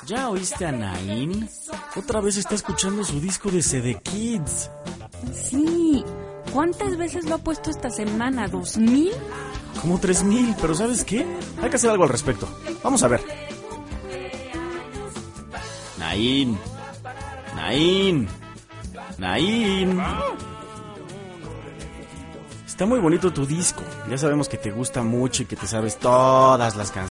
¿Ya oíste a Nain? Otra vez está escuchando su disco de CD Kids. Sí. ¿Cuántas veces lo ha puesto esta semana? ¿2000? Como 3000, pero ¿sabes qué? Hay que hacer algo al respecto. Vamos a ver. Nain. Nain. Nain. Está muy bonito tu disco. Ya sabemos que te gusta mucho y que te sabes todas las canciones.